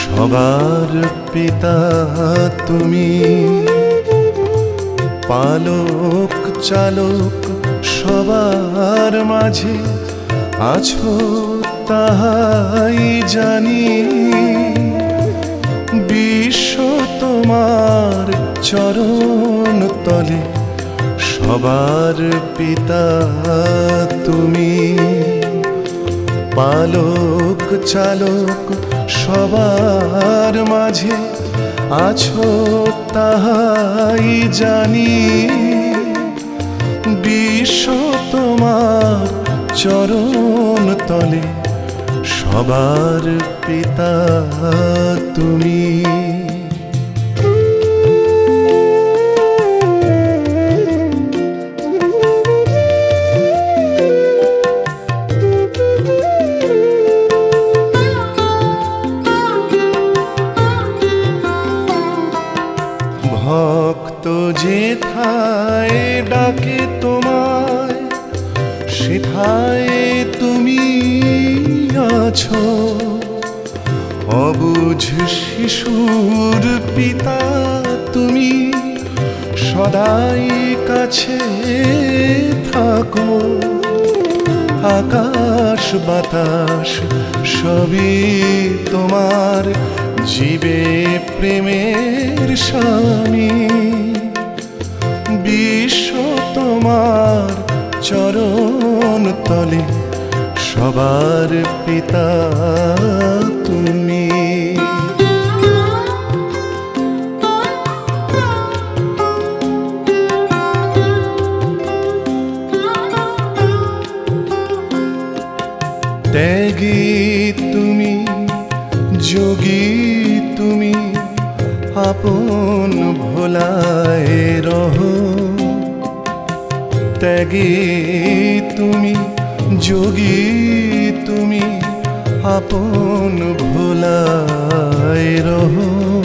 সবার পিতা তুমি, পালক চালক সবার মাঝে আছো তাহাই জানি। বিশ্ব তোমার চরণ তলে, সবার পিতা তুমি, পালক চালক সবার মাঝে আছো তাহাই জানি। বিশ্ব তোমার চরণ তলে, সবার পিতা তুমি। ভক্ত যেথায় ডাকে তোমায়, সেথায় তুমি আছো। অবুঝ শিশুর পিতা তুমি, সদাই কাছে থাকো। আকাশ বাতাস সবই তোমার, জীবে প্রেমের স্বামী। বিশ্ব তোমার চরণ তলে, সবার পিতা তুমি। ত্যাগী তুমি, যোগী তুমি, আপন ভোলায় রহো। ত্যাগী তুমি, যোগী তুমি, আপন ভোলায় রহো।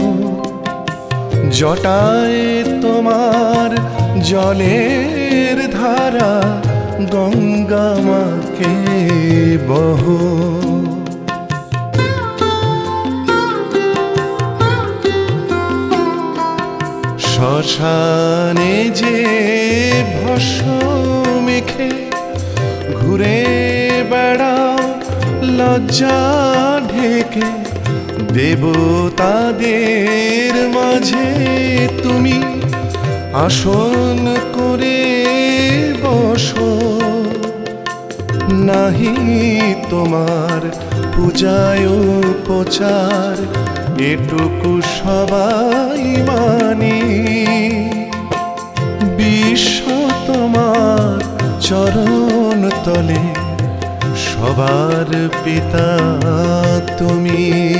জটায় তোমার জলের ধারা, গঙ্গা মাকে বহো। শ্মশানে যে ভস্ম মেখে ঘুরে বেড়াও লজ্জা ঢেকে। দেবতাদের মাঝে তুমি আসন করে বসো। নাহি তোমার পূজায় উপচার, এটুকু সবাই মানি। বিশ্ব তোমার চরণ তলে, সবার পিতা তুমি।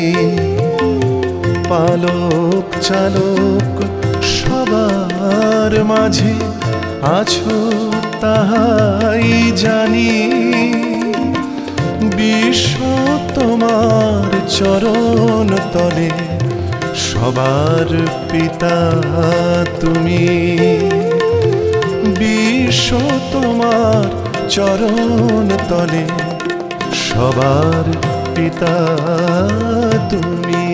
পালক চালক সবার মাঝে আছো তাহাই জানি। বিশ্ব তোমার চরণ তলে, সবার পিতা তুমি। বিশ্ব তোমার চরণ তলে, সবার পিতা তুমি।